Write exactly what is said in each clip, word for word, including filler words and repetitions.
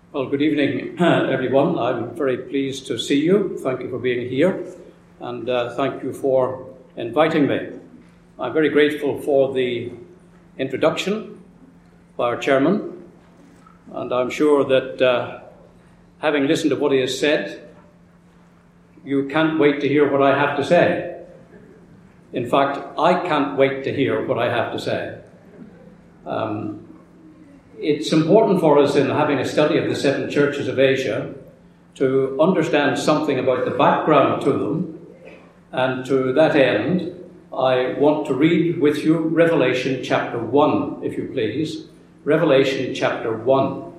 Well, good evening, everyone. I'm very pleased to see you. Thank you for being here, and uh, thank you for inviting me. I'm very grateful for the introduction by our chairman, and I'm sure that uh, having listened to what he has said, you can't wait to hear what I have to say. In fact, I can't wait to hear what I have to say. Um, It's important for us in having a study of the seven churches of Asia to understand something about the background to them, and to that end, I want to read with you Revelation chapter one, if you please. Revelation chapter one,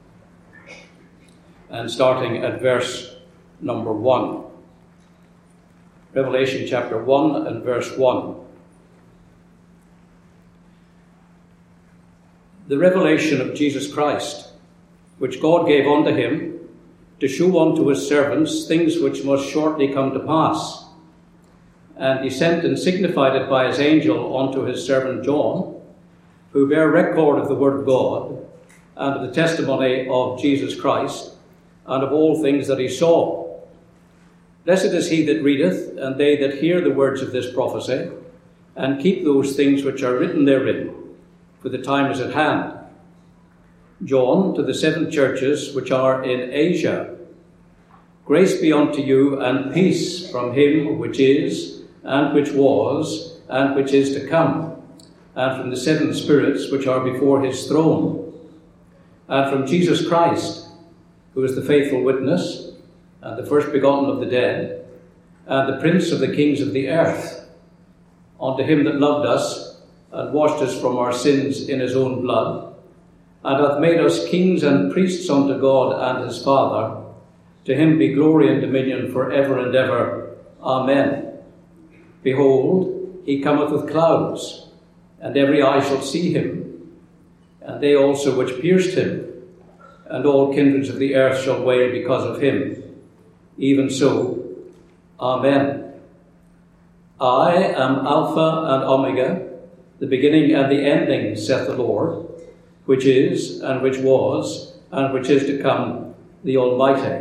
and starting at verse number one. Revelation chapter one and verse one. The revelation of Jesus Christ, which God gave unto him, to shew unto his servants things which must shortly come to pass. And he sent and signified it by his angel unto his servant John, who bare record of the word of God, and of the testimony of Jesus Christ, and of all things that he saw. Blessed is he that readeth, and they that hear the words of this prophecy, and keep those things which are written therein, for the time is at hand. John, to the seven churches which are in Asia. Grace be unto you, and peace from him which is, and which was, and which is to come, and from the seven spirits which are before his throne, and from Jesus Christ, who is the faithful witness, and the first begotten of the dead, and the prince of the kings of the earth, unto him that loved us, and washed us from our sins in his own blood, and hath made us kings and priests unto God and his Father. To him be glory and dominion for ever and ever. Amen. Behold, he cometh with clouds, and every eye shall see him, and they also which pierced him, and all kindreds of the earth shall wail because of him. Even so, Amen. I am Alpha and Omega, the beginning and the ending, saith the Lord, which is, and which was, and which is to come, the Almighty.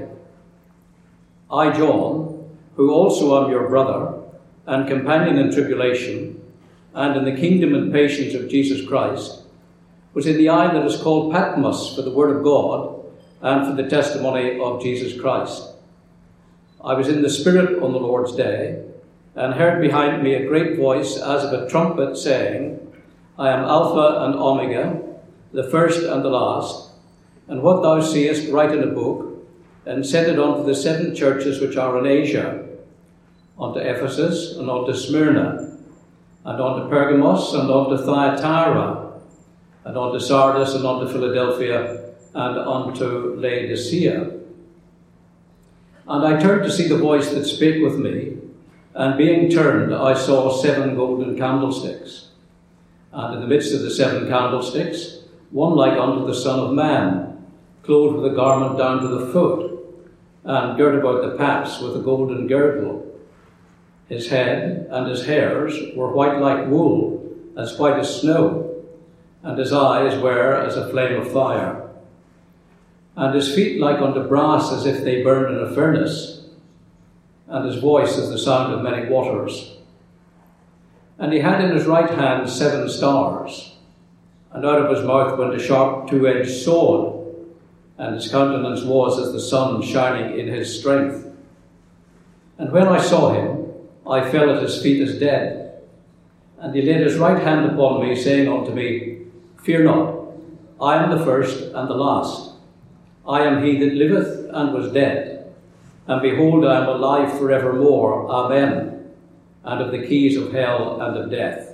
I, John, who also am your brother, and companion in tribulation, and in the kingdom and patience of Jesus Christ, was in the isle that is called Patmos for the word of God, and for the testimony of Jesus Christ. I was in the Spirit on the Lord's day, and heard behind me a great voice as of a trumpet, saying, I am Alpha and Omega, the first and the last, and what thou seest write in a book, and send it unto the seven churches which are in Asia, unto Ephesus, and unto Smyrna, and unto Pergamos, and unto Thyatira, and unto Sardis, and unto Philadelphia, and unto Laodicea. And I turned to see the voice that spake with me, and being turned, I saw seven golden candlesticks. And in the midst of the seven candlesticks, one like unto the Son of Man, clothed with a garment down to the foot, and girt about the paps with a golden girdle. His head and his hairs were white like wool, as white as snow, and his eyes were as a flame of fire. And his feet like unto brass, as if they burned in a furnace, and his voice as the sound of many waters. And he had in his right hand seven stars, and out of his mouth went a sharp two-edged sword, and his countenance was as the sun shining in his strength. And when I saw him, I fell at his feet as dead. And he laid his right hand upon me, saying unto me, Fear not, I am the first and the last. I am he that liveth and was dead. And behold, I am alive forevermore. Amen. And of the keys of hell and of death.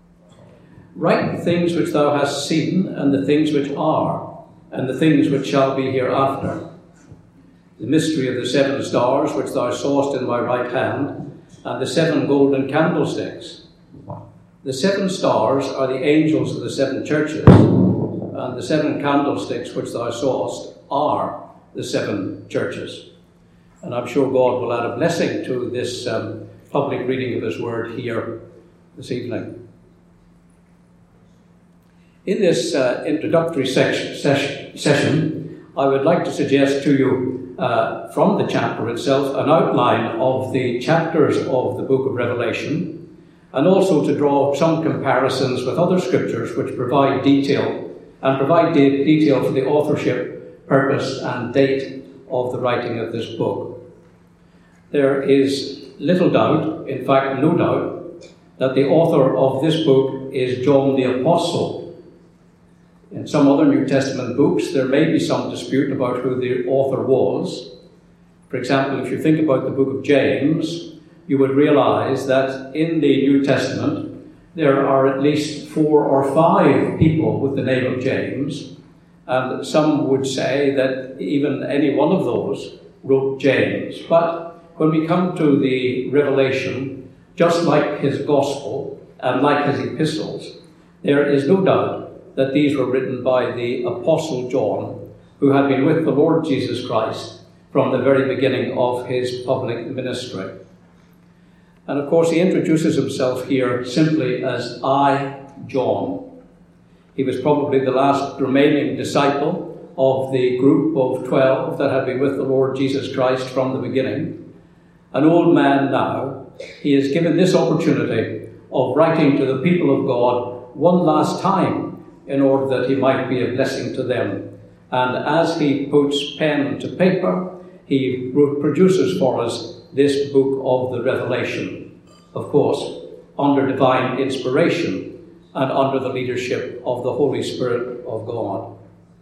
Write the things which thou hast seen, and the things which are, and the things which shall be hereafter. The mystery of the seven stars which thou sawest in my right hand, and the seven golden candlesticks. The seven stars are the angels of the seven churches, and the seven candlesticks which thou sawest are the seven churches. And I'm sure God will add a blessing to this um, public reading of his word here this evening. In this uh, introductory section, session, I would like to suggest to you uh, from the chapter itself an outline of the chapters of the book of Revelation, and also to draw some comparisons with other scriptures which provide detail and provide de- detail for the authorship, purpose and date of the writing of this book. There is little doubt, in fact no doubt, that the author of this book is John the Apostle. In some other New Testament books, there may be some dispute about who the author was. For example, if you think about the book of James, you would realize that in the New Testament, there are at least four or five people with the name of James, and some would say that even any one of those wrote James. But when we come to the Revelation, just like his gospel and like his epistles, there is no doubt that these were written by the Apostle John, who had been with the Lord Jesus Christ from the very beginning of his public ministry. And of course, he introduces himself here simply as I, John. He was probably the last remaining disciple of the group of twelve that had been with the Lord Jesus Christ from the beginning. An old man now, he is given this opportunity of writing to the people of God one last time, in order that he might be a blessing to them. And as he puts pen to paper, he produces for us this book of the Revelation, of course, under divine inspiration and under the leadership of the Holy Spirit of God.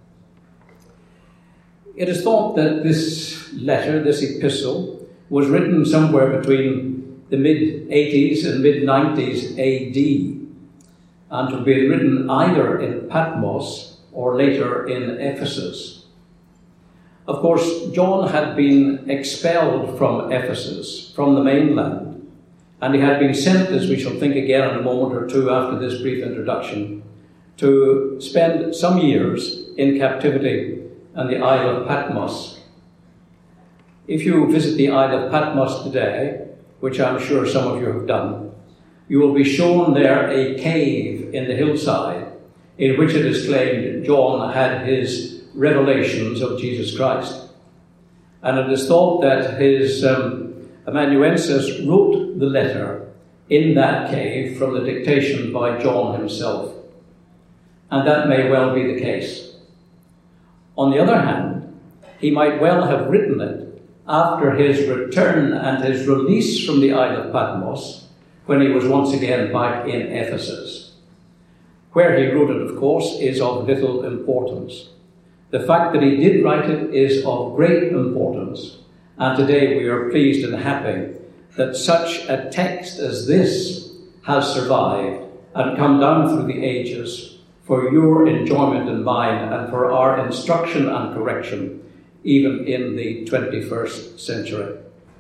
It is thought that this letter, this epistle, was written somewhere between the mid eighties and mid nineties A D, and to be written either in Patmos or later in Ephesus. Of course, John had been expelled from Ephesus, from the mainland, and he had been sent, as we shall think again in a moment or two after this brief introduction, to spend some years in captivity on the Isle of Patmos. If you visit the Isle of Patmos today, which I'm sure some of you have done, you will be shown there a cave in the hillside in which it is claimed John had his revelations of Jesus Christ. And it is thought that his um, amanuensis wrote the letter in that cave from the dictation by John himself. And that may well be the case. On the other hand, he might well have written it after his return and his release from the Isle of Patmos, when he was once again back in Ephesus. Where he wrote it, of course, is of little importance. The fact that he did write it is of great importance, and today we are pleased and happy that such a text as this has survived and come down through the ages for your enjoyment and mine, and for our instruction and correction, even in the twenty-first century.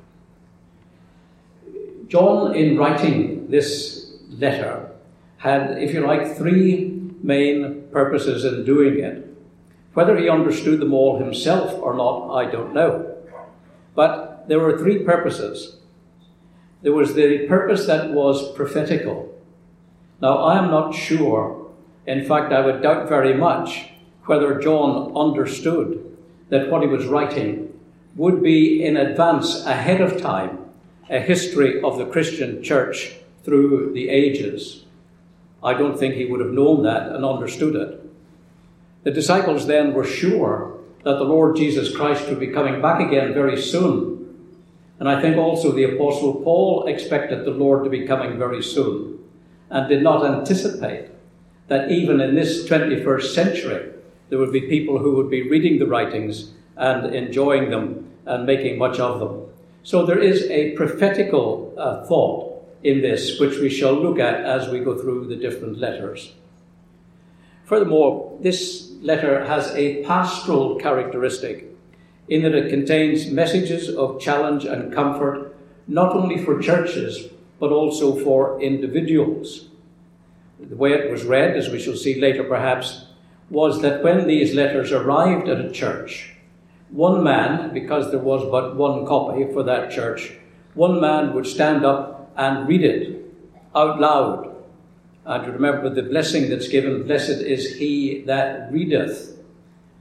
John, in writing this letter, had, if you like, three main purposes in doing it. Whether he understood them all himself or not, I don't know. But there were three purposes. There was the purpose that was prophetical. Now, I am not sure, in fact, I would doubt very much whether John understood that what he was writing would be in advance, ahead of time, a history of the Christian church through the ages. I don't think he would have known that and understood it. The disciples then were sure that the Lord Jesus Christ would be coming back again very soon. And I think also the Apostle Paul expected the Lord to be coming very soon, and did not anticipate that even in this twenty-first century, there would be people who would be reading the writings and enjoying them and making much of them. So there is a prophetical uh, thought in this, which we shall look at as we go through the different letters. Furthermore, this letter has a pastoral characteristic in that it contains messages of challenge and comfort, not only for churches, but also for individuals. The way it was read, as we shall see later perhaps, was that when these letters arrived at a church, one man, because there was but one copy for that church, one man would stand up and read it out loud. And remember the blessing that's given, blessed is he that readeth.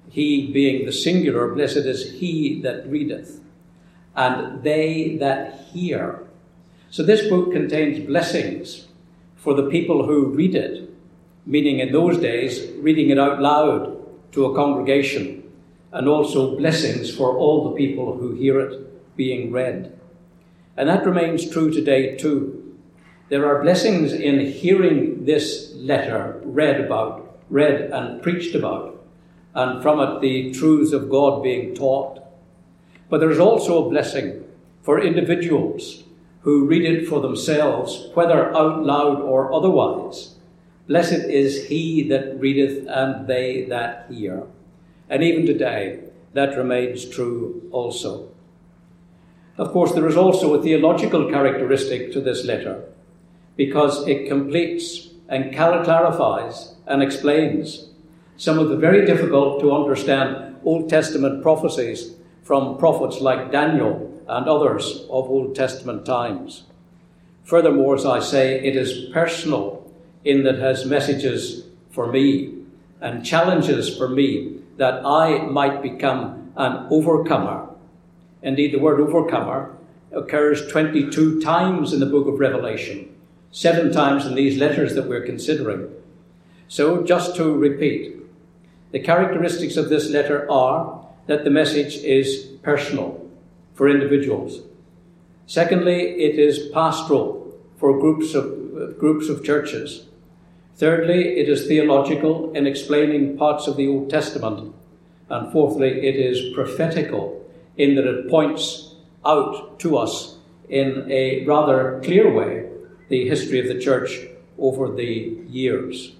He being the singular, blessed is he that readeth, and they that hear. So this book contains blessings for the people who read it, meaning in those days, reading it out loud to a congregation, and also blessings for all the people who hear it being read. And that remains true today too. There are blessings in hearing this letter read about, read and preached about, and from it the truths of God being taught. But there is also a blessing for individuals who read it for themselves, whether out loud or otherwise. Blessed is he that readeth and they that hear. And even today, that remains true also. Of course, there is also a theological characteristic to this letter, because it completes and clarifies and explains some of the very difficult to understand Old Testament prophecies from prophets like Daniel and others of Old Testament times. Furthermore, as I say, it is personal in that it has messages for me and challenges for me that I might become an overcomer. Indeed, the word overcomer occurs twenty-two times in the book of Revelation, seven times in these letters that we're considering. So, just to repeat, the characteristics of this letter are that the message is personal for individuals. Secondly, it is pastoral for groups of, uh, groups of churches. Thirdly, it is theological in explaining parts of the Old Testament. And fourthly, it is prophetical in that it points out to us in a rather clear way the history of the church over the years.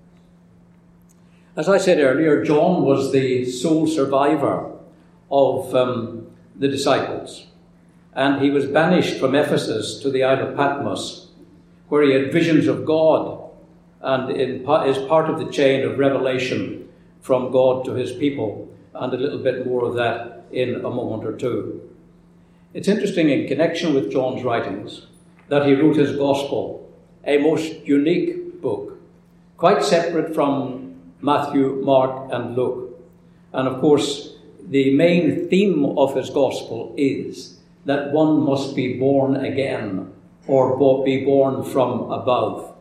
As I said earlier, John was the sole survivor of um, the disciples, and he was banished from Ephesus to the Isle of Patmos, where he had visions of God and in, is part of the chain of revelation from God to his people, and a little bit more of that in a moment or two. It's interesting in connection with John's writings that he wrote his Gospel, a most unique book, quite separate from Matthew, Mark, and Luke. And of course, the main theme of his Gospel is that one must be born again, or be born from above.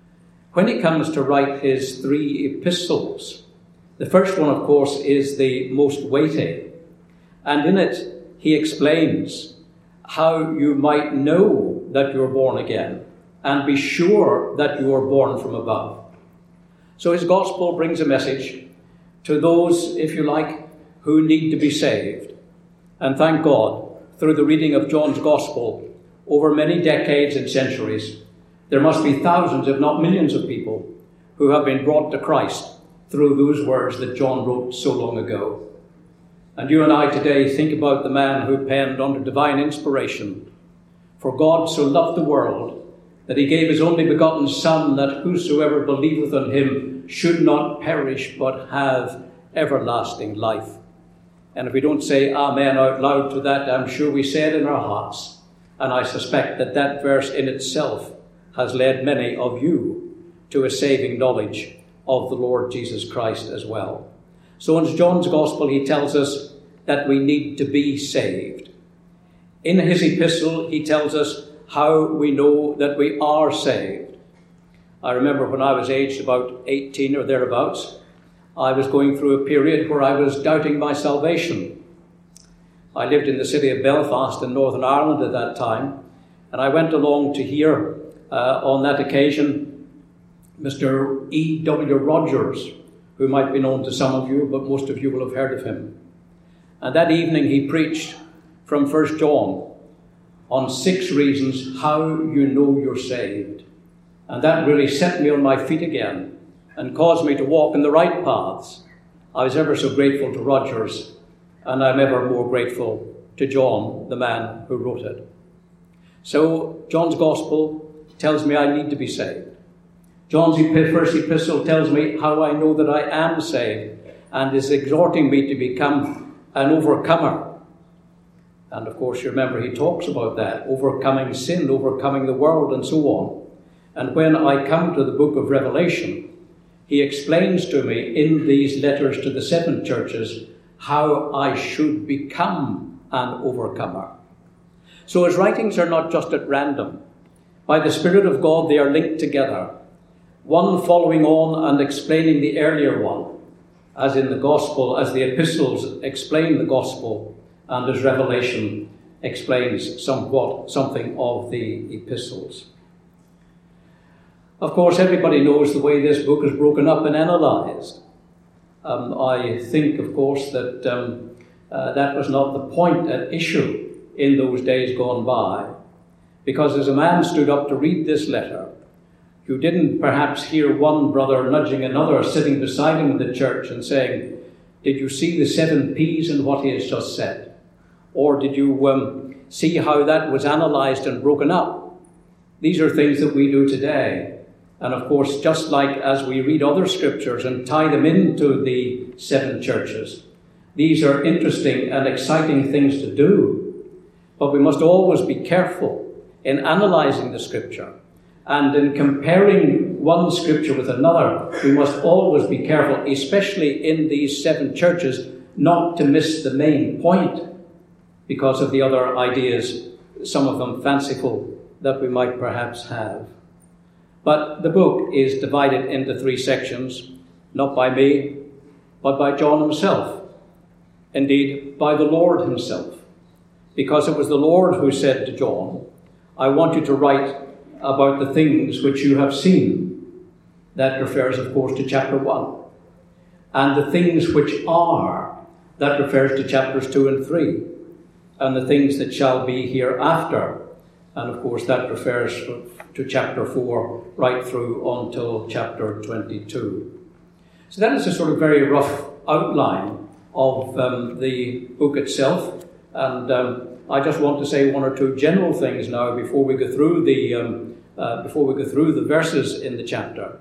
When he comes to write his three epistles, the first one, of course, is the most weighty. And in it, he explains how you might know that you're born again and be sure that you are born from above. So his gospel brings a message to those, if you like, who need to be saved. And thank God, through the reading of John's gospel over many decades and centuries, there must be thousands, if not millions of people who have been brought to Christ through those words that John wrote so long ago. And you and I today think about the man who penned under divine inspiration, "For God so loved the world that he gave his only begotten Son, that whosoever believeth on him should not perish but have everlasting life." And if we don't say amen out loud to that, I'm sure we say it in our hearts. And I suspect that that verse in itself has led many of you to a saving knowledge of the Lord Jesus Christ as well. So in John's Gospel, he tells us that we need to be saved. In his epistle, he tells us how we know that we are saved. I remember when I was aged about eighteen or thereabouts, I was going through a period where I was doubting my salvation. I lived in the city of Belfast in Northern Ireland at that time, and I went along to hear uh, on that occasion Mister E W Rogers, who might be known to some of you, but most of you will have heard of him. And that evening he preached from First John on six reasons how you know you're saved. And that really set me on my feet again and caused me to walk in the right paths. I was ever so grateful to Rogers, and I'm ever more grateful to John, the man who wrote it. So John's Gospel tells me I need to be saved. John's first epistle tells me how I know that I am saved and is exhorting me to become an overcomer. And of course, you remember he talks about that, overcoming sin, overcoming the world, and so on. And when I come to the book of Revelation, he explains to me in these letters to the seven churches how I should become an overcomer. So his writings are not just at random. By the Spirit of God, they are linked together, one following on and explaining the earlier one, as in the gospel, as the epistles explain the gospel, and as Revelation explains somewhat something of the epistles. Of course, everybody knows the way this book is broken up and analysed. Um, I think, of course, that um, uh, that was not the point at issue in those days gone by, because as a man stood up to read this letter, who didn't perhaps hear one brother nudging another sitting beside him in the church and saying, "Did you see the seven P's in what he has just said? Or did you um, see how that was analysed and broken up?" These are things that we do today. And of course, just like as we read other scriptures and tie them into the seven churches, these are interesting and exciting things to do. But we must always be careful in analysing the scripture. And in comparing one scripture with another, we must always be careful, especially in these seven churches, not to miss the main point because of the other ideas, some of them fanciful, that we might perhaps have. But the book is divided into three sections, not by me, but by John himself. Indeed, by the Lord himself. Because it was the Lord who said to John, "I want you to write about the things which you have seen." That refers, of course, to chapter one. And the things which are, that refers to chapters two and three. And the things that shall be hereafter. And of course, that refers to chapter four right through until chapter twenty-two. So that is a sort of very rough outline of um, the book itself. And um, I just want to say one or two general things now before we go through the um, uh, before we go through the verses in the chapter.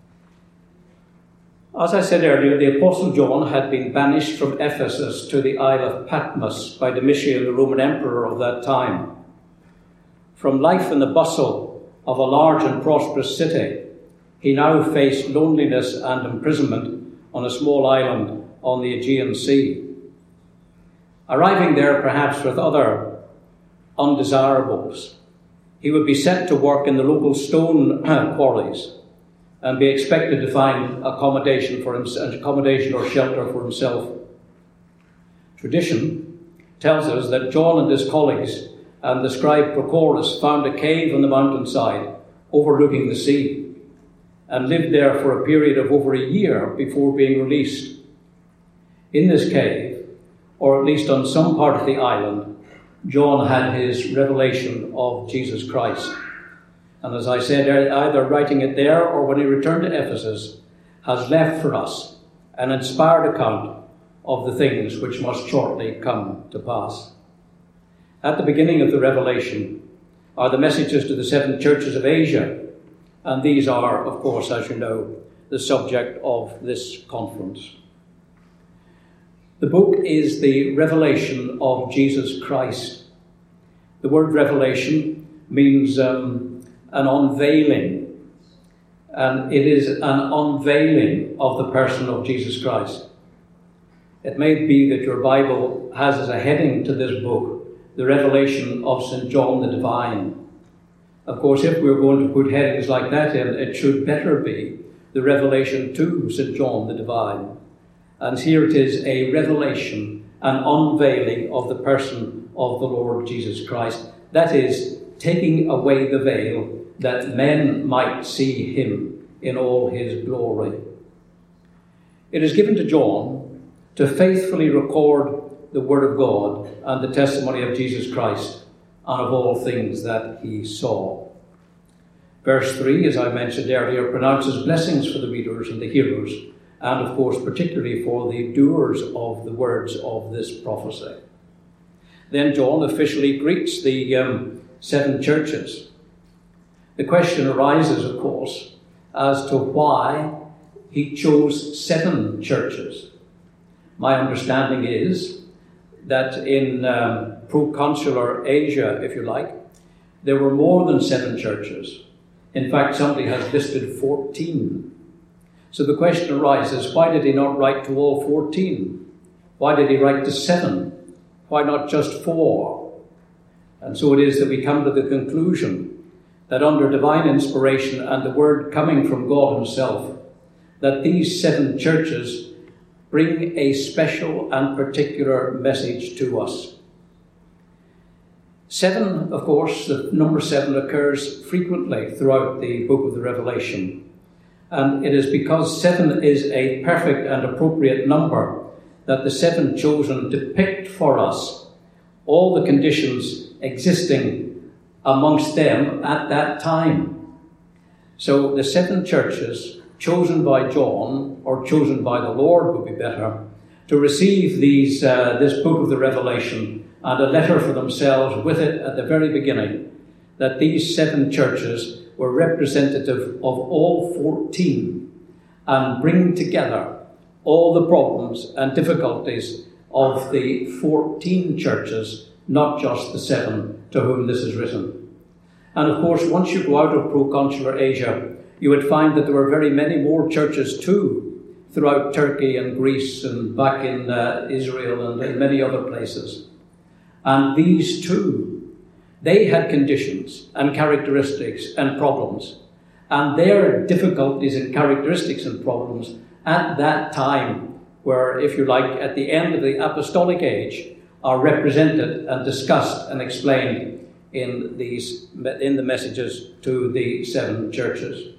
As I said earlier, the Apostle John had been banished from Ephesus to the Isle of Patmos by Domitian, the Roman emperor of that time. From life in the bustle of a large and prosperous city, he now faced loneliness and imprisonment on a small island on the Aegean Sea. Arriving there perhaps with other undesirables, he would be sent to work in the local stone quarries and be expected to find accommodation for himself, accommodation or shelter for himself. Tradition tells us that John and his colleagues and the scribe Prochorus found a cave on the mountainside overlooking the sea and lived there for a period of over a year before being released. In this cave, or at least on some part of the island, John had his revelation of Jesus Christ. And as I said, either writing it there or when he returned to Ephesus, has left for us an inspired account of the things which must shortly come to pass. At the beginning of the Revelation are the messages to the seven churches of Asia, and these are, of course, as you know, the subject of this conference. The book is the revelation of Jesus Christ. The word revelation means um, an unveiling, and it is an unveiling of the person of Jesus Christ. It may be that your Bible has as a heading to this book, the revelation of Saint John the Divine. Of course, if we're going to put headings like that in, it should better be the revelation to Saint John the Divine. And here it is, a revelation, an unveiling of the person of the Lord Jesus Christ. That is, taking away the veil that men might see him in all his glory. It is given to John to faithfully record the Word of God and the testimony of Jesus Christ and of all things that he saw. Verse three, as I mentioned earlier, pronounces blessings for the readers and the hearers, and of course particularly for the doers of the words of this prophecy. Then John officially greets the um, seven churches. The question arises, of course, as to why he chose seven churches. My understanding is that in um, proconsular Asia, if you like, there were more than seven churches. In fact, somebody has listed fourteen. So the question arises, why did he not write to all fourteen? Why did he write to seven? Why not just four? And so it is that we come to the conclusion that under divine inspiration and the word coming from God himself, that these seven churches bring a special and particular message to us. Seven, of course, the number seven occurs frequently throughout the book of the Revelation. And it is because seven is a perfect and appropriate number that the seven chosen depict for us all the conditions existing amongst them at that time. So the seven churches chosen by John, or chosen by the Lord would be better, to receive these uh, this book of the Revelation and a letter for themselves with it at the very beginning, that these seven churches were representative of all fourteen and bring together all the problems and difficulties of the fourteen churches, not just the seven to whom this is written. And of course, once you go out of proconsular Asia, you would find that there were very many more churches too, throughout Turkey and Greece and back in uh, Israel and in many other places. And these too, they had conditions and characteristics and problems. And their difficulties and characteristics and problems at that time were, if you like, at the end of the apostolic age, are represented and discussed and explained in these in the messages to the seven churches.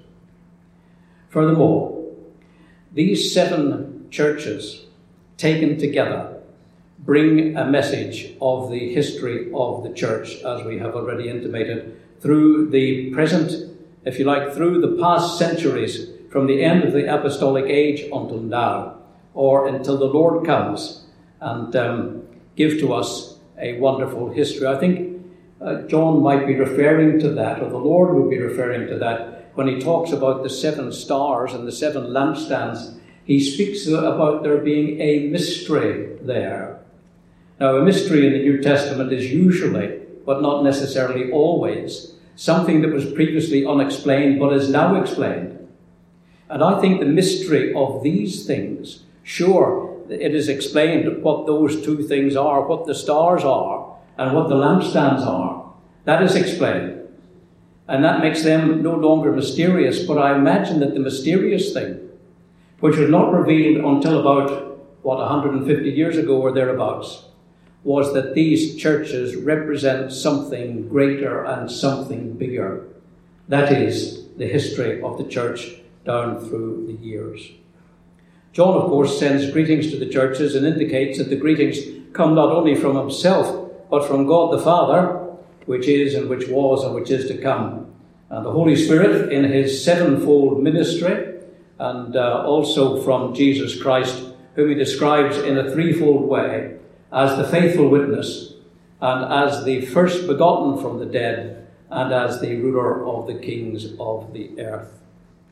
Furthermore, these seven churches taken together bring a message of the history of the church, as we have already intimated, through the present, if you like, through the past centuries, from the end of the apostolic age until now, or until the Lord comes and um, give to us a wonderful history. I think uh, John might be referring to that, or the Lord would be referring to that, when he talks about the seven stars and the seven lampstands. He speaks about there being a mystery there. Now, a mystery in the New Testament is usually, but not necessarily always, something that was previously unexplained but is now explained. And I think the mystery of these things, sure, it is explained what those two things are, what the stars are, and what the lampstands are. That is explained. And that makes them no longer mysterious, but I imagine that the mysterious thing, which was not revealed until about, what, one hundred fifty years ago or thereabouts, was that these churches represent something greater and something bigger. That is the history of the church down through the years. John, of course, sends greetings to the churches and indicates that the greetings come not only from himself, but from God the Father, which is and which was and which is to come. And the Holy Spirit in his sevenfold ministry, and uh, also from Jesus Christ, whom he describes in a threefold way, as the faithful witness, and as the first begotten from the dead, and as the ruler of the kings of the earth.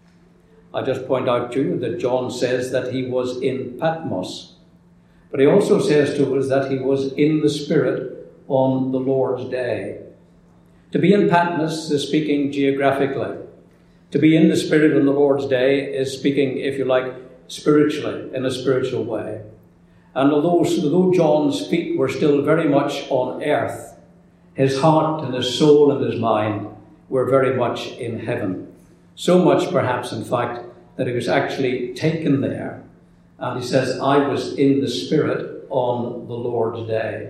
I just point out to you that John says that he was in Patmos, but he also says to us that he was in the Spirit on the Lord's day. To be in Patmos is speaking geographically. To be in the Spirit on the Lord's day is speaking, if you like, spiritually, in a spiritual way. And although, although John's feet were still very much on earth, his heart and his soul and his mind were very much in heaven. So much, perhaps, in fact, that he was actually taken there. And he says, I was in the Spirit on the Lord's day.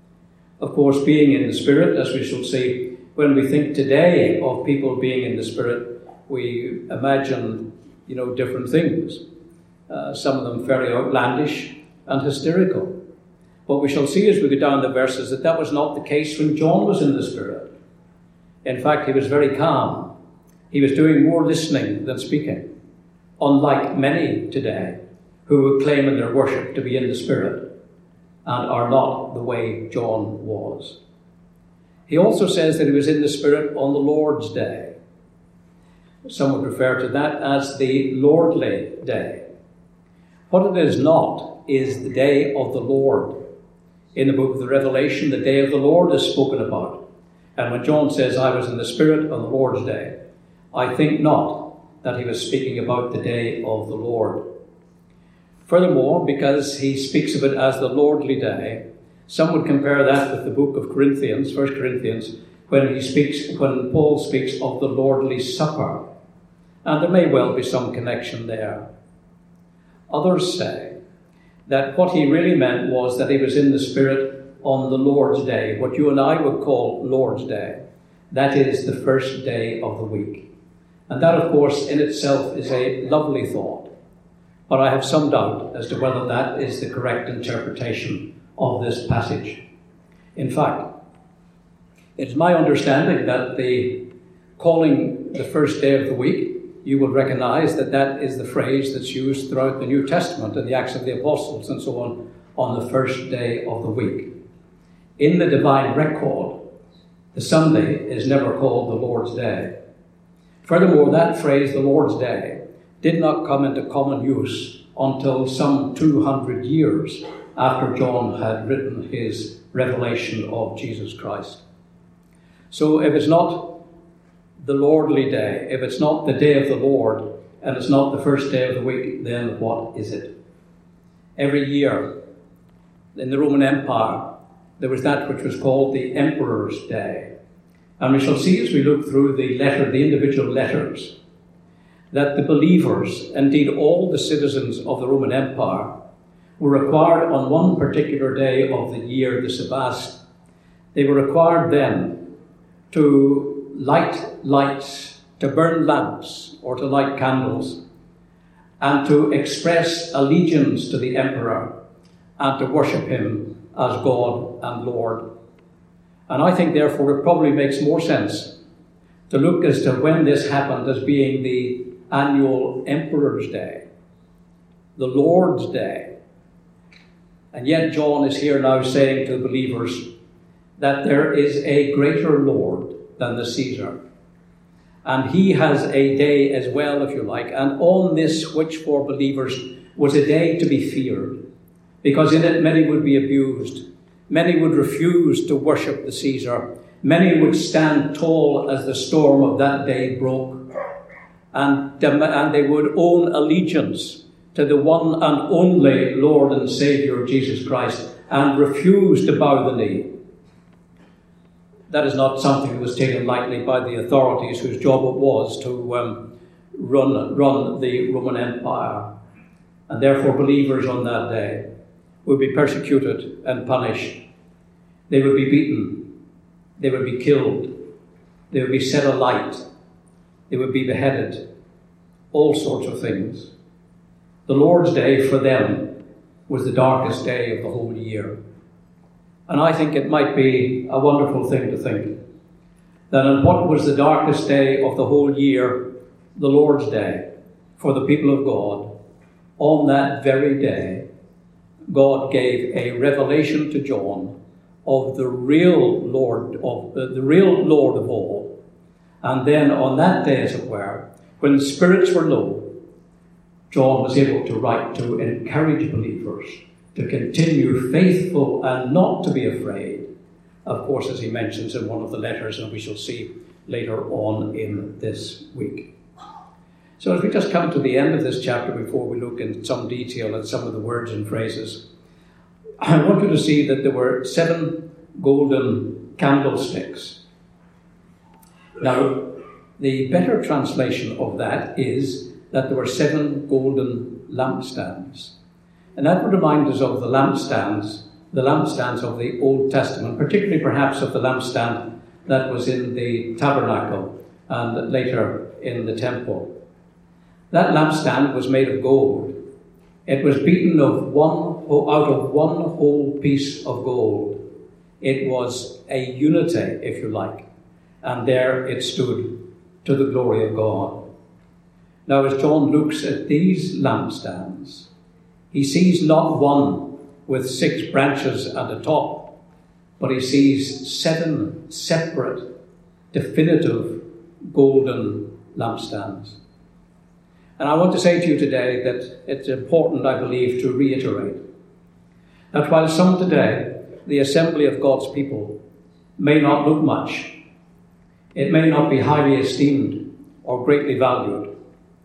Of course, being in the Spirit, as we shall see, when we think today of people being in the Spirit, we imagine, you know, different things. Uh, some of them very outlandish and hysterical. But we shall see as we go down the verses that that was not the case when John was in the Spirit. In fact, he was very calm. He was doing more listening than speaking, unlike many today who would claim in their worship to be in the Spirit and are not the way John was. He also says that he was in the Spirit on the Lord's day. Some would refer to that as the Lordly Day. What it is not is the day of the Lord. In the book of the Revelation, the day of the Lord is spoken about. And when John says, I was in the Spirit on the Lord's day, I think not that he was speaking about the day of the Lord. Furthermore, because he speaks of it as the Lordly Day, some would compare that with the book of Corinthians, First Corinthians, when he speaks, when Paul speaks of the Lordly Supper. And there may well be some connection there. Others say that what he really meant was that he was in the Spirit on the Lord's Day, what you and I would call Lord's Day. That is the first day of the week. And that, of course, in itself is a lovely thought. But I have some doubt as to whether that is the correct interpretation of this passage. In fact, it's my understanding that the calling the first day of the week, you will recognize that that is the phrase that's used throughout the New Testament and the Acts of the Apostles and so on, on the first day of the week. In the divine record, the Sunday is never called the Lord's Day. Furthermore, that phrase, the Lord's Day, did not come into common use until some two hundred years after John had written his revelation of Jesus Christ. So if it's not the Lordly Day, if it's not the day of the Lord, and it's not the first day of the week, then what is it? Every year in the Roman Empire, there was that which was called the Emperor's Day. And we shall see as we look through the letter, the individual letters, that the believers, indeed all the citizens of the Roman Empire, were required on one particular day of the year, the Sabbath, they were required then to light lights, to burn lamps, or to light candles, and to express allegiance to the emperor, and to worship him as God and Lord. And I think, therefore, it probably makes more sense to look as to when this happened as being the annual Emperor's Day, the Lord's Day. And yet John is here now saying to the believers that there is a greater Lord than the Caesar. And he has a day as well, if you like, and on this, which for believers was a day to be feared, because in it many would be abused, many would refuse to worship the Caesar, many would stand tall as the storm of that day broke, and, and they would own allegiance to the one and only Lord and Saviour, Jesus Christ, and refuse to bow the knee. That is not something that was taken lightly by the authorities whose job it was to um, run, run the Roman Empire. And therefore believers on that day would be persecuted and punished. They would be beaten. They would be killed. They would be set alight. They would be beheaded. All sorts of things. The Lord's Day for them was the darkest day of the whole year. And I think it might be a wonderful thing to think that on what was the darkest day of the whole year, the Lord's Day, for the people of God, on that very day, God gave a revelation to John of the real Lord of uh, the real Lord of all. And then on that day, as it were, when the spirits were low, John was able to write to encourage believers to continue faithful and not to be afraid, of course, as he mentions in one of the letters, and we shall see later on in this week. So as we just come to the end of this chapter, before we look in some detail at some of the words and phrases, I want you to see that there were seven golden candlesticks. Now, the better translation of that is that there were seven golden lampstands. And that would remind us of the lampstands, the lampstands of the Old Testament, particularly perhaps of the lampstand that was in the tabernacle and later in the temple. That lampstand was made of gold. It was beaten of one out of one whole piece of gold. It was a unity, if you like, and there it stood to the glory of God. Now, as John looks at these lampstands, he sees not one with six branches and a top, but he sees seven separate, definitive golden lampstands. And I want to say to you today that it's important, I believe, to reiterate that while some today, the assembly of God's people, may not look much, it may not be highly esteemed or greatly valued,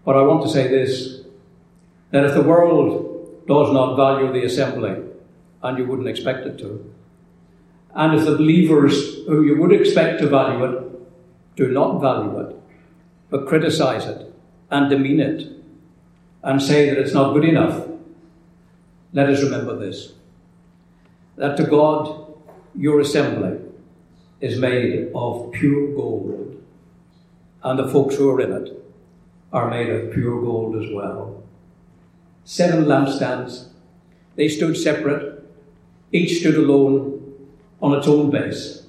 But I want to say this, that if the world does not value the assembly, and you wouldn't expect it to, and if the believers who you would expect to value it do not value it, but criticize it and demean it and say that it's not good enough, let us remember this, that to God your assembly is made of pure gold, and the folks who are in it are made of pure gold as well. Seven lampstands, they stood separate, each stood alone on its own base,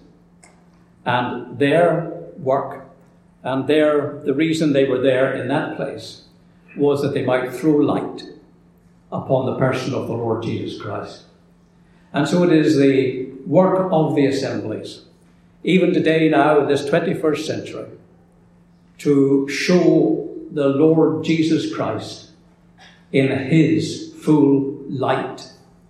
and their work and their the reason they were there in that place was that they might throw light upon the person of the Lord Jesus Christ. And so it is the work of the assemblies, even today now in this twenty-first century, to show the Lord Jesus Christ in his full light.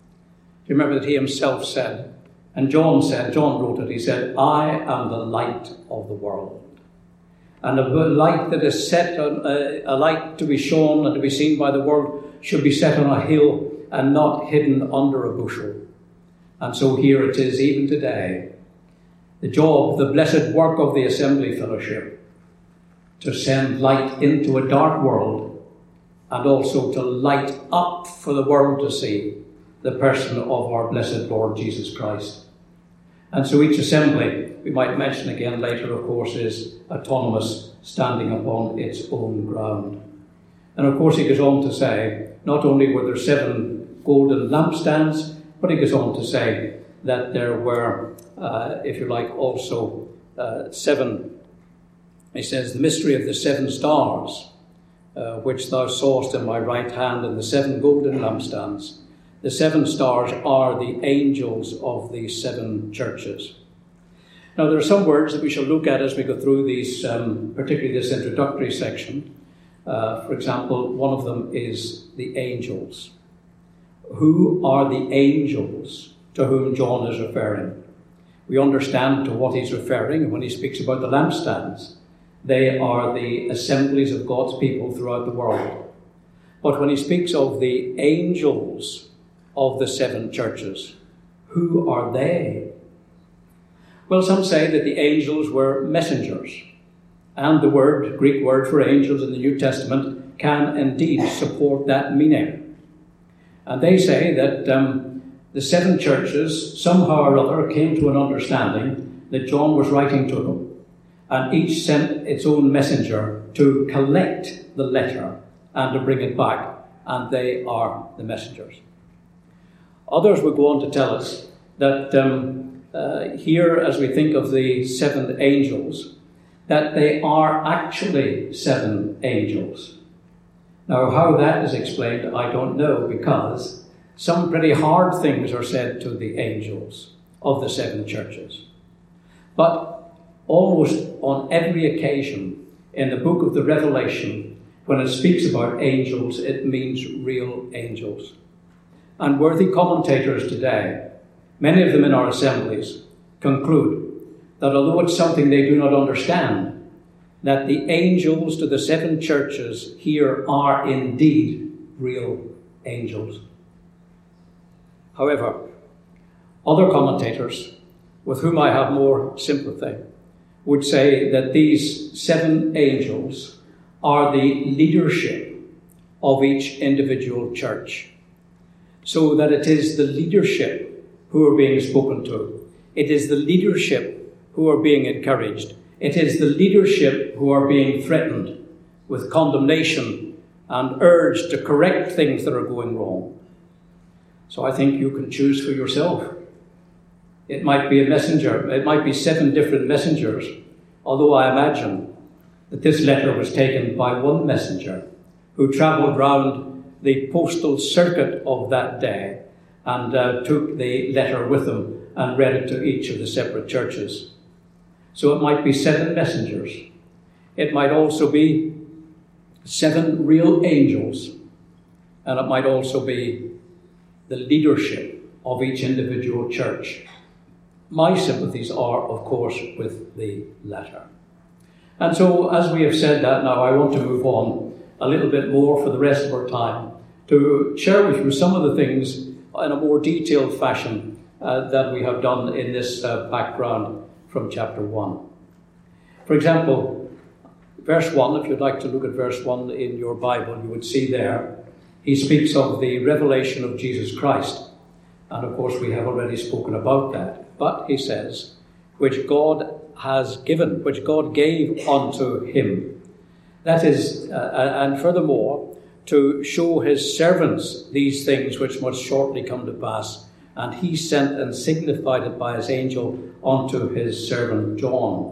Do you remember that he himself said, and John said, John wrote it, he said, I am the light of the world. And a light that is set on, a, a light to be shown and to be seen by the world should be set on a hill and not hidden under a bushel. And so here it is even today. The job, the blessed work of the Assembly Fellowship, to send light into a dark world and also to light up for the world to see the person of our blessed Lord Jesus Christ. And so each assembly, we might mention again later, of course, is autonomous, standing upon its own ground. And of course he goes on to say, not only were there seven golden lampstands, but he goes on to say that there were, uh, if you like, also uh, seven, he says, the mystery of the seven stars, uh, which thou sawest in my right hand, and the seven golden lampstands. The seven stars are the angels of the seven churches. Now, there are some words that we shall look at as we go through these, um, particularly this introductory section. Uh, for example, one of them is the angels. Who are the angels to whom John is referring? We understand to what he's referring when he speaks about the lampstands. They are the assemblies of God's people throughout the world. But when he speaks of the angels of the seven churches, who are they? Well, some say that the angels were messengers, and the word, Greek word for angels in the New Testament, can indeed support that meaning. And they say that um, the seven churches somehow or other came to an understanding that John was writing to them, and each sent its own messenger to collect the letter and to bring it back, and they are the messengers. Others will go on to tell us that um, uh, here, as we think of the seven angels, that they are actually seven angels. Now, how that is explained, I don't know, because some pretty hard things are said to the angels of the seven churches. But almost on every occasion in the book of the Revelation, when it speaks about angels, it means real angels. And worthy commentators today, many of them in our assemblies, conclude that although it's something they do not understand, that the angels to the seven churches here are indeed real angels. However, other commentators, with whom I have more sympathy, would say that these seven angels are the leadership of each individual church. So that it is the leadership who are being spoken to. It is the leadership who are being encouraged. It is the leadership who are being threatened with condemnation and urged to correct things that are going wrong. So I think you can choose for yourself. It might be a messenger. It might be seven different messengers, although I imagine that this letter was taken by one messenger who travelled round the postal circuit of that day and uh, took the letter with him and read it to each of the separate churches. So it might be seven messengers. It might also be seven real angels. And it might also be the leadership of each individual church. My sympathies are, of course, with the latter. And so, as we have said that now, I want to move on a little bit more for the rest of our time to share with you some of the things in a more detailed fashion uh, that we have done in this uh, background from chapter one. For example, verse one, if you'd like to look at verse one in your Bible, you would see there, he speaks of the revelation of Jesus Christ. And of course, we have already spoken about that. But he says, which God has given, which God gave unto him. That is, uh, and furthermore, to show his servants these things which must shortly come to pass. And he sent and signified it by his angel unto his servant John.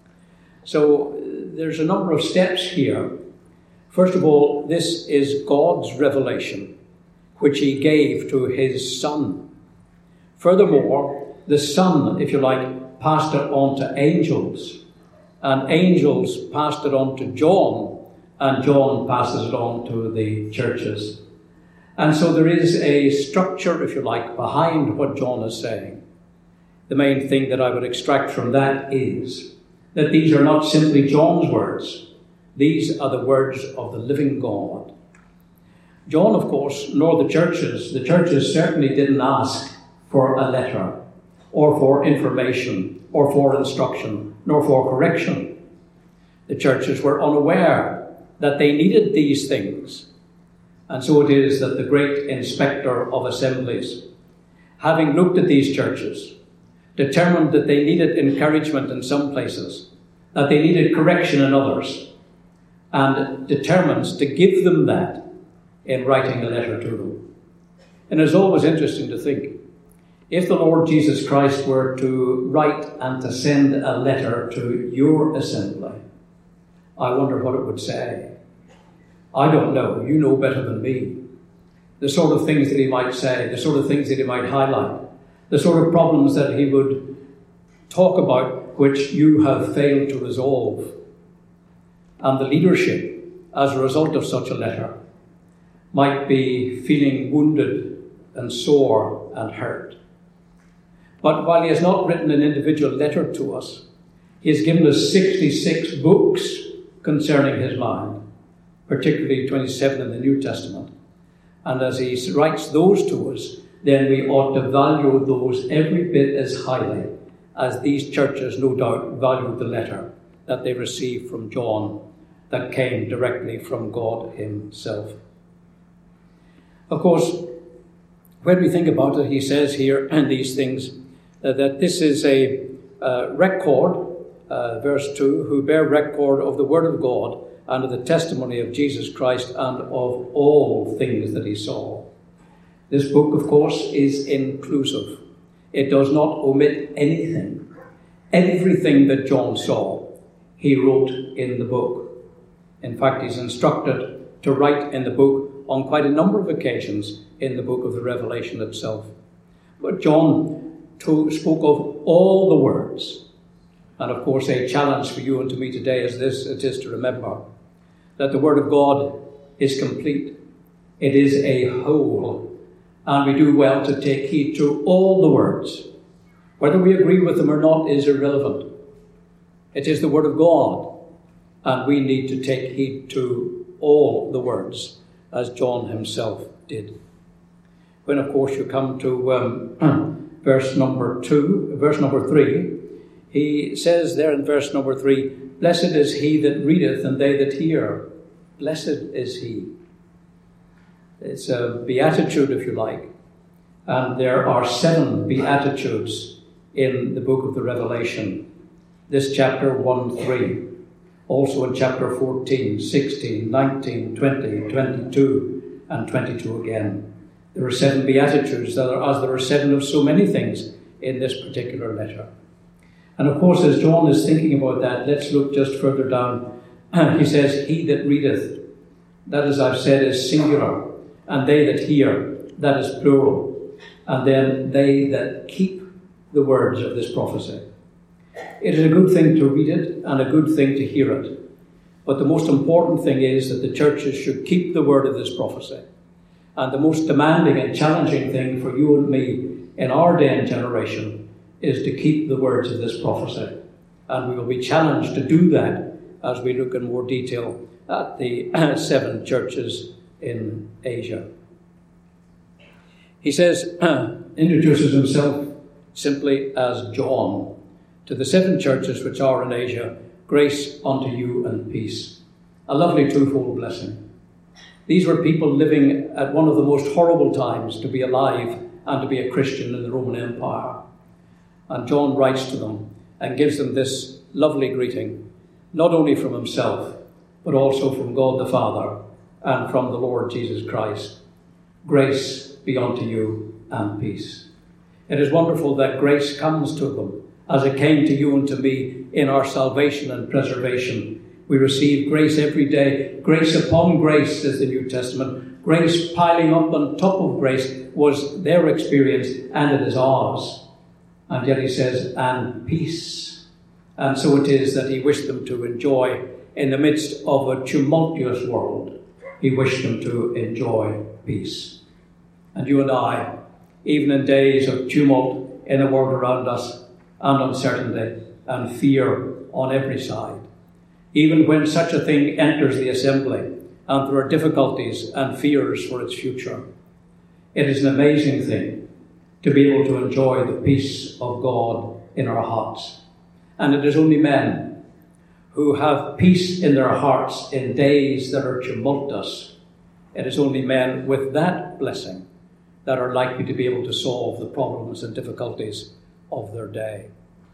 So there's a number of steps here. First of all, this is God's revelation, which he gave to his Son. Furthermore, the Son, if you like, passed it on to angels, and angels passed it on to John, and John passes it on to the churches. And so there is a structure, if you like, behind what John is saying. The main thing that I would extract from that is that these are not simply John's words. These are the words of the living God. John, of course, nor the churches. The churches certainly didn't ask for a letter, or for information, or for instruction, nor for correction. The churches were unaware that they needed these things. And so it is that the great inspector of assemblies, having looked at these churches, determined that they needed encouragement in some places, that they needed correction in others, and determines to give them that in writing a letter to them. And it's always interesting to think, if the Lord Jesus Christ were to write and to send a letter to your assembly, I wonder what it would say. I don't know. You know better than me. The sort of things that he might say, the sort of things that he might highlight, the sort of problems that he would talk about which you have failed to resolve. And the leadership, as a result of such a letter, might be feeling wounded and sore and hurt. But while he has not written an individual letter to us, he has given us sixty-six books concerning his mind, particularly twenty-seven in the New Testament. And as he writes those to us, then we ought to value those every bit as highly as these churches no doubt valued the letter that they received from John that came directly from God himself. Of course, when we think about it, he says here in these things uh, that this is a uh, record, uh, verse two, who bear record of the word of God and of the testimony of Jesus Christ and of all things that he saw. This book, of course, is inclusive. It does not omit anything. Everything that John saw, he wrote in the book. In fact, he's instructed to write in the book on quite a number of occasions in the book of the Revelation itself. But John to, spoke of all the words. And of course, a challenge for you and to me today is this: it is to remember that the Word of God is complete. It is a whole. And we do well to take heed to all the words. Whether we agree with them or not is irrelevant. It is the Word of God. And we need to take heed to all the words, as John himself did. When, of course, you come to um, verse number two, verse number three, he says there in verse number three, "Blessed is he that readeth and they that hear." Blessed is he. It's a beatitude, if you like. And there are seven beatitudes in the book of the Revelation. This chapter one, three. Also in chapter fourteen, sixteen, nineteen, twenty, twenty-two, and twenty-two again. There are seven beatitudes, that are, as there are seven of so many things in this particular letter. And of course, as John is thinking about that, let's look just further down. He says, "He that readeth," that, as I've said, is singular. "And they that hear," that is plural. And then "they that keep the words of this prophecy." It is a good thing to read it and a good thing to hear it. But the most important thing is that the churches should keep the word of this prophecy. And the most demanding and challenging thing for you and me in our day and generation is to keep the words of this prophecy. And we will be challenged to do that as we look in more detail at the seven churches in Asia. He says, introduces himself simply as John. To the seven churches which are in Asia, grace unto you and peace. A lovely twofold blessing. These were people living at one of the most horrible times to be alive and to be a Christian in the Roman Empire. And John writes to them and gives them this lovely greeting, not only from himself, but also from God the Father and from the Lord Jesus Christ. Grace be unto you and peace. It is wonderful that grace comes to them as it came to you and to me in our salvation and preservation. We receive grace every day. Grace upon grace, says the New Testament. Grace piling up on top of grace was their experience, and it is ours. And yet he says, and peace. And so it is that he wished them to enjoy in the midst of a tumultuous world. He wished them to enjoy peace. And you and I, even in days of tumult in the world around us, and uncertainty and fear on every side, even when such a thing enters the assembly and there are difficulties and fears for its future, it is an amazing thing to be able to enjoy the peace of God in our hearts. And it is only men who have peace in their hearts in days that are tumultuous. It is only men with that blessing that are likely to be able to solve the problems and difficulties of their day.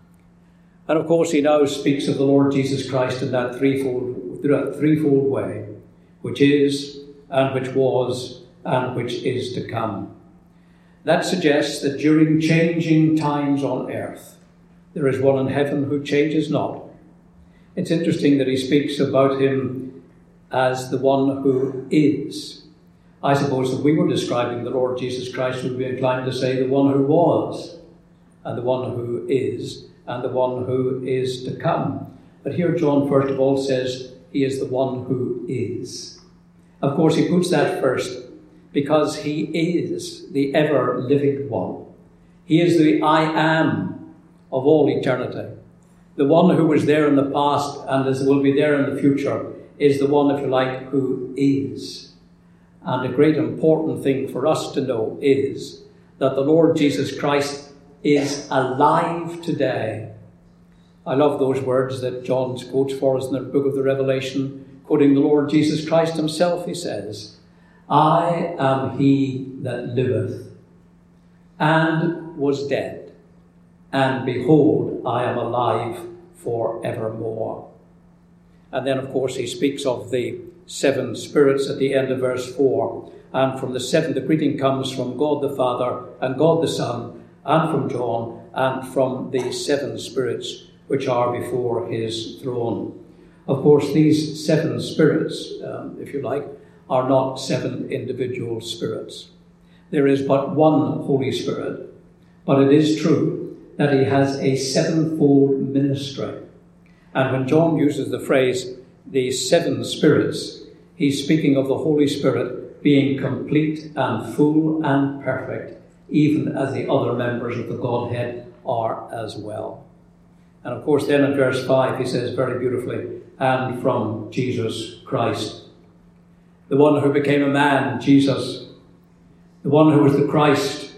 And of course, he now speaks of the Lord Jesus Christ in that threefold, that threefold way, which is, and which was, and which is to come. That suggests that during changing times on earth, there is one in heaven who changes not. It's interesting that he speaks about him as the one who is. I suppose if we were describing the Lord Jesus Christ, we would be inclined to say the one who was, and the one who is, and the one who is to come. But here John first of all says he is the one who is. Of course, he puts that first because he is the ever-living one. He is the I am of all eternity. The one who was there in the past and is, will be there in the future is the one, if you like, who is. And a great important thing for us to know is that the Lord Jesus Christ is alive today. I love those words that John quotes for us in the book of the Revelation, quoting the Lord Jesus Christ himself. He says, I am he that liveth, and was dead, and behold, I am alive for evermore. And then, of course, he speaks of the seven spirits at the end of verse four. And from the seven, the greeting comes from God the Father, and God the Son, and from John, and from the seven spirits which are before his throne. Of course, these seven spirits, um, if you like, are not seven individual spirits. There is but one Holy Spirit, but it is true that he has a sevenfold ministry. And when John uses the phrase, the seven spirits, he's speaking of the Holy Spirit being complete and full and perfect, even as the other members of the Godhead are as well. And of course, then in verse five, he says very beautifully, and from Jesus Christ. The one who became a man, Jesus. The one who was the Christ,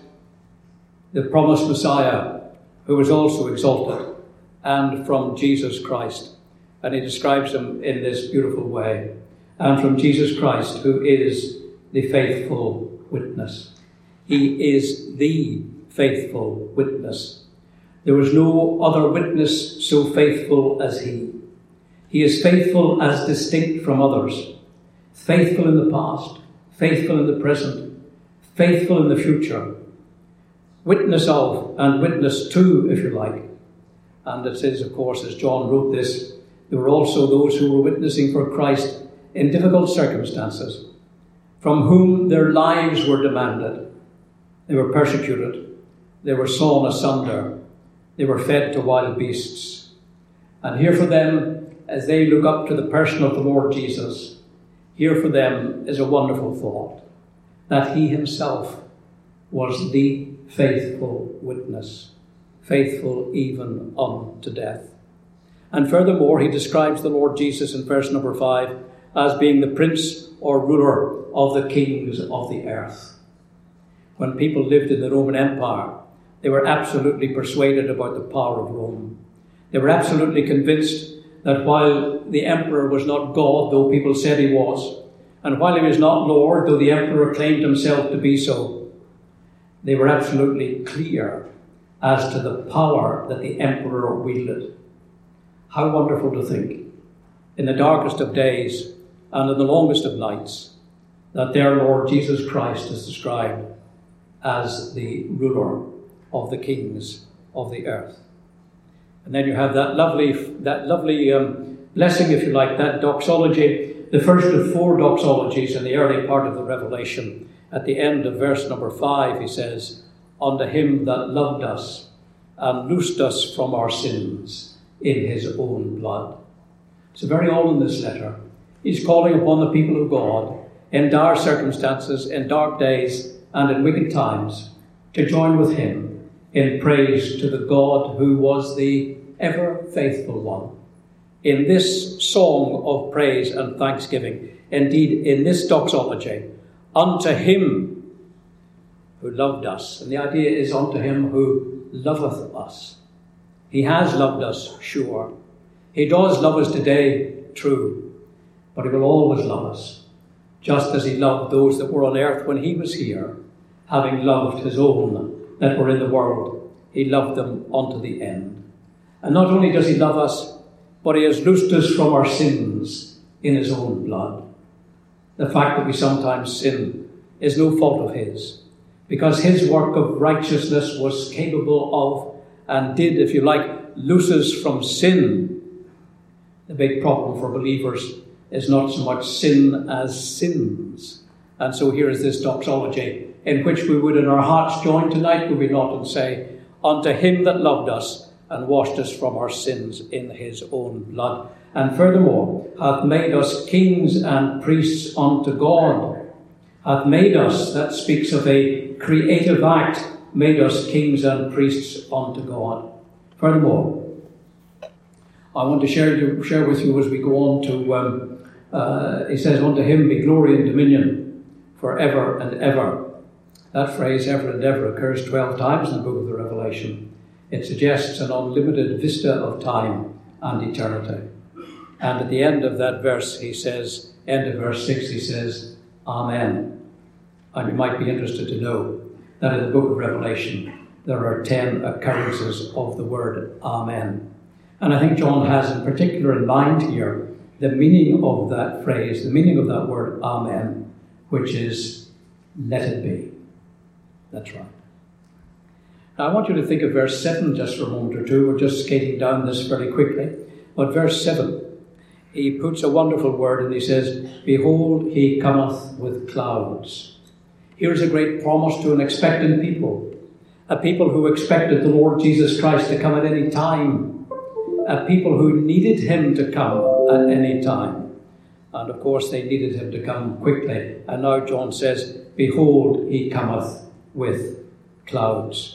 the promised Messiah, who was also exalted. And from Jesus Christ. And he describes him in this beautiful way. And from Jesus Christ, who is the faithful witness. He is the faithful witness. There was no other witness so faithful as he. He is faithful as distinct from others. Faithful in the past, faithful in the present, faithful in the future. Witness of and witness to, if you like. And it says, of course, as John wrote this, there were also those who were witnessing for Christ in difficult circumstances, from whom their lives were demanded. They were persecuted. They were sawn asunder. They were fed to wild beasts. And here for them, as they look up to the person of the Lord Jesus, here for them is a wonderful thought, that he himself was the faithful witness, faithful even unto death. And furthermore, he describes the Lord Jesus in verse number five as being the prince or ruler of the kings of the earth. When people lived in the Roman Empire, they were absolutely persuaded about the power of Rome. They were absolutely convinced that while the emperor was not God, though people said he was, and while he was not Lord, though the emperor claimed himself to be so, they were absolutely clear as to the power that the emperor wielded. How wonderful to think, in the darkest of days and in the longest of nights, that their Lord Jesus Christ is described as the ruler of the kings of the earth. And then you have that lovely, that lovely um, blessing, if you like, that doxology, the first of four doxologies in the early part of the Revelation. At the end of verse number five, he says, "Unto him that loved us and loosed us from our sins in his own blood." So very old in this letter, he's calling upon the people of God in dire circumstances, in dark days, and in wicked times, to join with him in praise to the God who was the ever-faithful one. In this song of praise and thanksgiving, indeed in this doxology, unto him who loved us. And the idea is unto him who loveth us. He has loved us, sure. He does love us today, true. But he will always love us, just as he loved those that were on earth when he was here, having loved his own that were in the world. He loved them unto the end. And not only does he love us, but he has loosed us from our sins in his own blood. The fact that we sometimes sin is no fault of his, because his work of righteousness was capable of, and did, if you like, loose us from sin. The big problem for believers is not so much sin as sins. And so here is this doxology, in which we would in our hearts join tonight, would we not, and say, unto him that loved us and washed us from our sins in his own blood, and furthermore hath made us kings and priests unto God. Hath made us, that speaks of a creative act, made us kings and priests unto God. Furthermore, I want to share, share with you as we go on to, um, uh, he says, unto him be glory and dominion forever and ever. That phrase, ever and ever, occurs twelve times in the book of the Revelation. It suggests an unlimited vista of time and eternity. And at the end of that verse, he says, end of verse six, he says, Amen. And you might be interested to know that in the book of Revelation, there are ten occurrences of the word Amen. And I think John has in particular in mind here the meaning of that phrase, the meaning of that word Amen, which is, let it be. That's right. Now, I want you to think of verse seven just for a moment or two. We're just skating down this very quickly. But verse seven, he puts a wonderful word and he says, behold, he cometh with clouds. Here's a great promise to an expectant people, a people who expected the Lord Jesus Christ to come at any time, a people who needed him to come at any time. And of course, they needed him to come quickly. And now John says, behold, he cometh with clouds.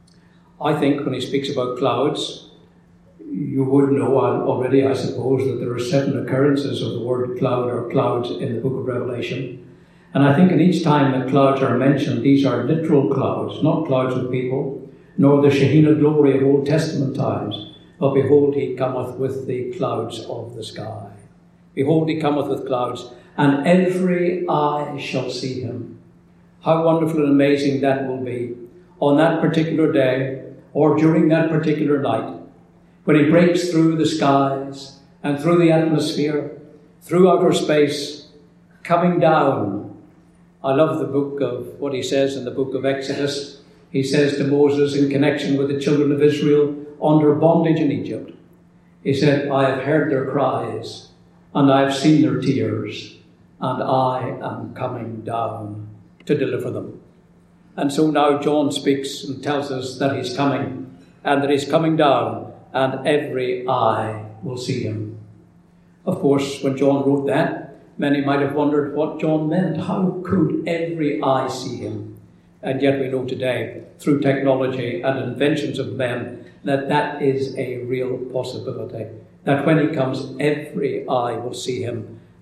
I think when he speaks about clouds, you would know already, I suppose, that there are seven occurrences of the word cloud or clouds in the book of Revelation. And I think at each time that clouds are mentioned, these are literal clouds, not clouds of people, nor the Shekinah glory of Old Testament times. But behold, he cometh with the clouds of the sky. Behold, he cometh with clouds, and every eye shall see him. How wonderful and amazing that will be on that particular day, or during that particular night, when he breaks through the skies and through the atmosphere, through outer space, coming down. I love the book of what he says in the book of Exodus. He says to Moses in connection with the children of Israel under bondage in Egypt, he said, I have heard their cries and I have seen their tears, and I am coming down to deliver them. And so now John speaks and tells us that he's coming, and that he's coming down, and every eye will see him. Of course, when John wrote that, many might have wondered what John meant. How could every eye see him? And yet we know today, through technology and inventions of men, that that is a real possibility. That when he comes, every eye will see him,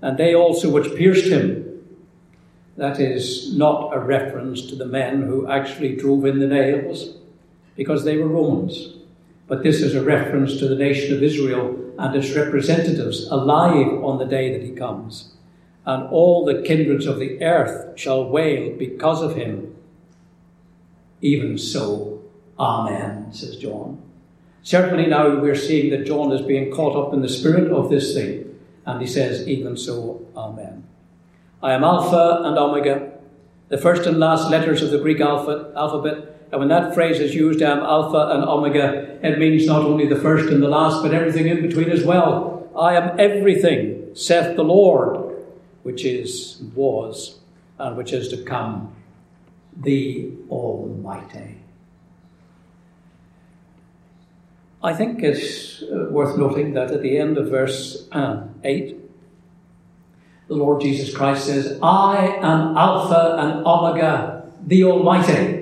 and they also which pierced him. That is not a reference to the men who actually drove in the nails, because they were Romans. But this is a reference to the nation of Israel and its representatives alive on the day that he comes. And all the kindreds of the earth shall wail because of him. Even so, Amen, says John. Certainly now we're seeing that John is being caught up in the spirit of this thing. And he says, even so, Amen. I am Alpha and Omega, the first and last letters of the Greek alphabet. And when that phrase is used, I am Alpha and Omega, it means not only the first and the last, but everything in between as well. I am everything, saith the Lord, which is, was, and which is to come, the Almighty. I think it's worth noting that at the end of verse uh, eight, the Lord Jesus Christ says, I am Alpha and Omega, the Almighty.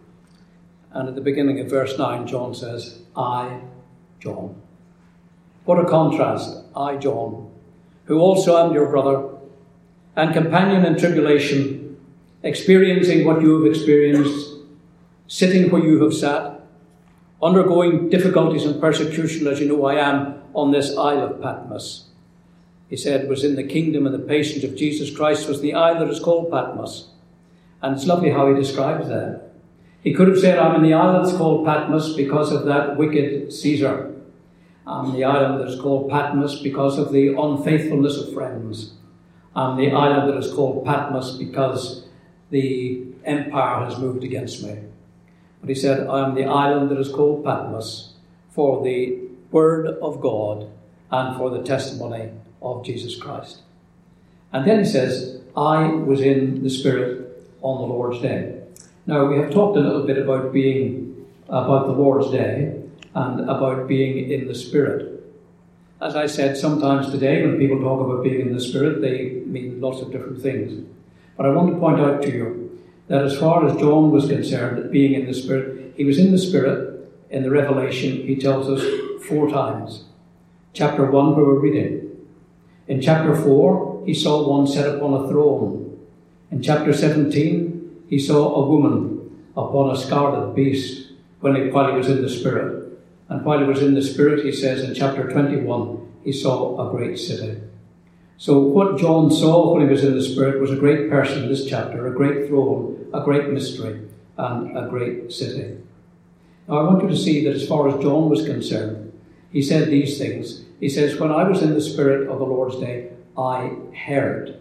And at the beginning of verse nine, John says, I, John. What a contrast. I, John, who also am your brother and companion in tribulation, experiencing what you have experienced, sitting where you have sat, undergoing difficulties and persecution, as you know I am, on this Isle of Patmos. He said, was in the kingdom and the patience of Jesus Christ was the isle that is called Patmos. And it's lovely how he describes that. He could have said, I'm in the island that's called Patmos because of that wicked Caesar. I'm the island that is called Patmos because of the unfaithfulness of friends. I'm the island that is called Patmos because the empire has moved against me. But he said, I am the island that is called Patmos for the word of God and for the testimony of Jesus Christ. And then he says, I was in the Spirit on the Lord's day. Now, we have talked a little bit about being, about the Lord's day and about being in the Spirit. As I said, sometimes today when people talk about being in the Spirit, they mean lots of different things. But I want to point out to you that as far as John was concerned, being in the Spirit, he was in the Spirit in the Revelation, he tells us, four times. Chapter one, where we're reading. In chapter four, he saw one set upon a throne. In chapter seventeen, he saw a woman upon a scarlet beast when he, while he was in the Spirit. And while he was in the Spirit, he says in chapter twenty-one, he saw a great city. So what John saw when he was in the Spirit was a great person in this chapter, a great throne, a great mystery, and a great city. Now I want you to see that as far as John was concerned, he said these things. He says, when I was in the Spirit of the Lord's day, I heard,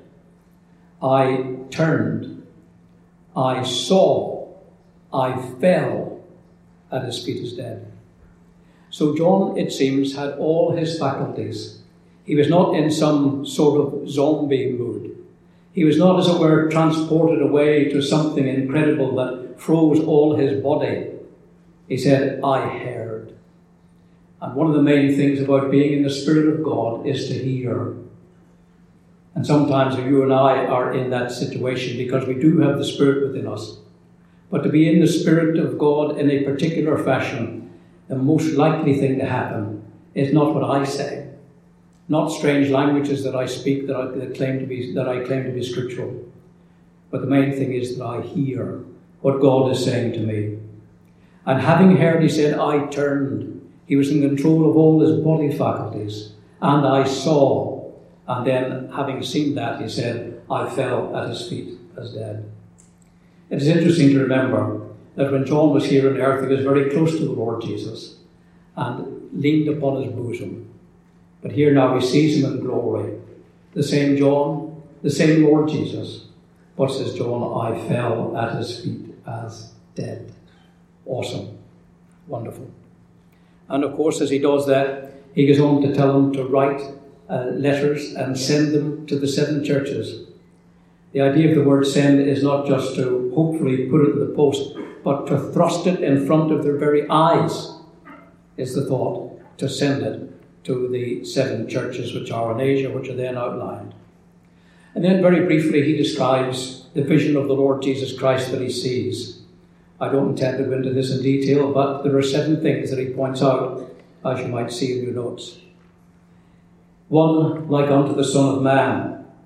I turned, I saw, I fell at his feet as dead. So John, it seems, had all his faculties. He was not in some sort of zombie mood. He was not, as it were, transported away to something incredible that froze all his body. He said, I heard. And one of the main things about being in the Spirit of God is to hear. And sometimes you and I are in that situation because we do have the Spirit within us. But to be in the Spirit of God in a particular fashion, the most likely thing to happen is not what I say, not strange languages that I speak that I, that claim to be, that I claim to be scriptural. But the main thing is that I hear what God is saying to me. And having heard, he said, I turned. He was in control of all his body faculties. And I saw. And then, having seen that, he said, I fell at his feet as dead. It is interesting to remember that when John was here on earth, he was very close to the Lord Jesus and leaned upon his bosom. But here now he sees him in glory. The same John, the same Lord Jesus. But says John, I fell at his feet as dead. Awesome. Wonderful. And of course, as he does that, he goes on to tell them to write uh, letters and send them to the seven churches. The idea of the word send is not just to hopefully put it in the post, but to thrust it in front of their very eyes is the thought, to send it to the seven churches which are in Asia, which are then outlined. And then very briefly he describes the vision of the Lord Jesus Christ that he sees. I don't intend to go into this in detail, but there are seven things that he points out, as you might see in your notes. One, like unto the Son of Man.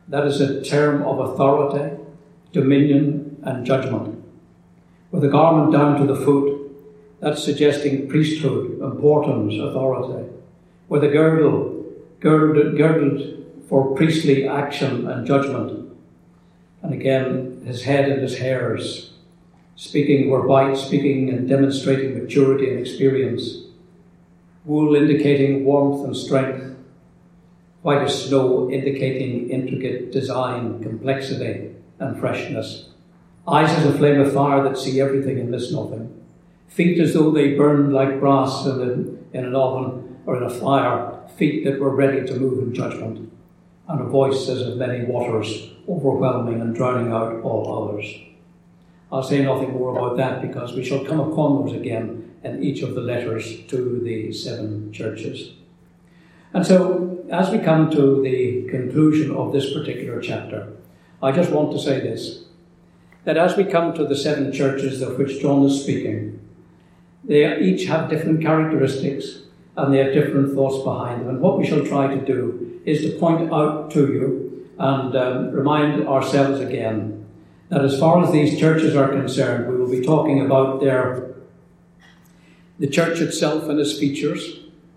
That is a term of authority, dominion, and judgment. With the garment down to the foot, that's suggesting priesthood, importance, authority. With a girdle, girdled, girdled for priestly action and judgment. And again, his head and his hairs, speaking were white, speaking and demonstrating maturity and experience. Wool indicating warmth and strength. White as snow indicating intricate design, complexity and freshness. Eyes as a flame of fire that see everything and miss nothing. Feet as though they burned like brass in, a, in an oven or in a fire. Feet that were ready to move in judgment. And a voice as of many waters, overwhelming and drowning out all others. I'll say nothing more about that because we shall come upon those again in each of the letters to the seven churches. And so, as we come to the conclusion of this particular chapter, I just want to say this, that as we come to the seven churches of which John is speaking, they each have different characteristics and they have different thoughts behind them. And what we shall try to do is to point out to you and um, remind ourselves again that as far as these churches are concerned, we will be talking about their, the church itself and its features,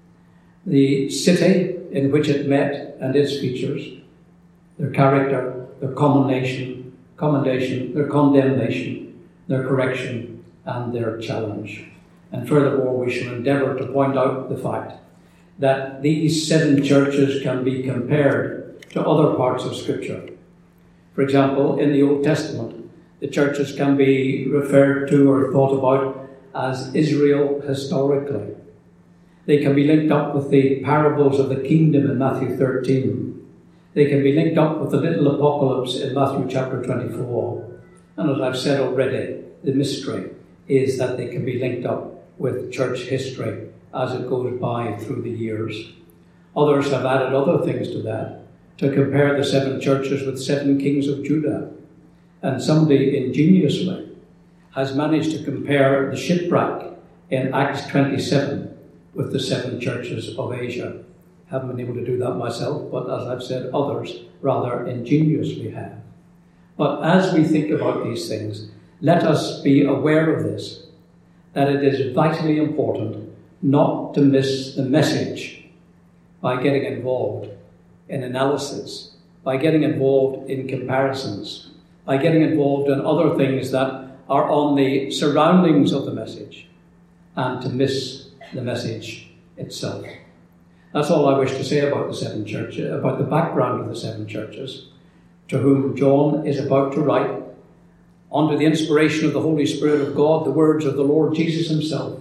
the city in which it met and its features, their character, their commendation, commendation, their condemnation, their correction, and their challenge. And furthermore, we shall endeavour to point out the fact that these seven churches can be compared to other parts of Scripture. For example, in the Old Testament, the churches can be referred to or thought about as Israel historically. They can be linked up with the parables of the kingdom in Matthew thirteen. They can be linked up with the little apocalypse in Matthew chapter twenty-four. And as I've said already, the mystery is that they can be linked up with church history as it goes by through the years. Others have added other things to that, to compare the seven churches with seven kings of Judah. And somebody ingeniously has managed to compare the shipwreck in Acts twenty-seven with the seven churches of Asia. Haven't been able to do that myself, but as I've said, others rather ingeniously have. But as we think about these things, let us be aware of this, that it is vitally important not to miss the message by getting involved in analysis, by getting involved in comparisons, by getting involved in other things that are on the surroundings of the message, and to miss the message itself. That's all I wish to say about the seven churches, about the background of the seven churches, to whom John is about to write, under the inspiration of the Holy Spirit of God, the words of the Lord Jesus himself,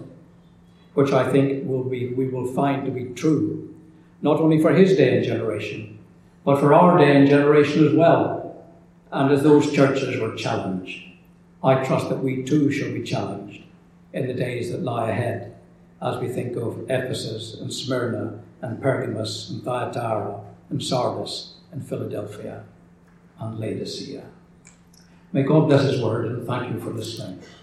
which I think will be, we will find to be true, not only for his day and generation, but for our day and generation as well. And as those churches were challenged, I trust that we too shall be challenged in the days that lie ahead, as we think of Ephesus and Smyrna and Pergamos and Thyatira and Sardis and Philadelphia and Laodicea. May God bless his word, and thank you for listening.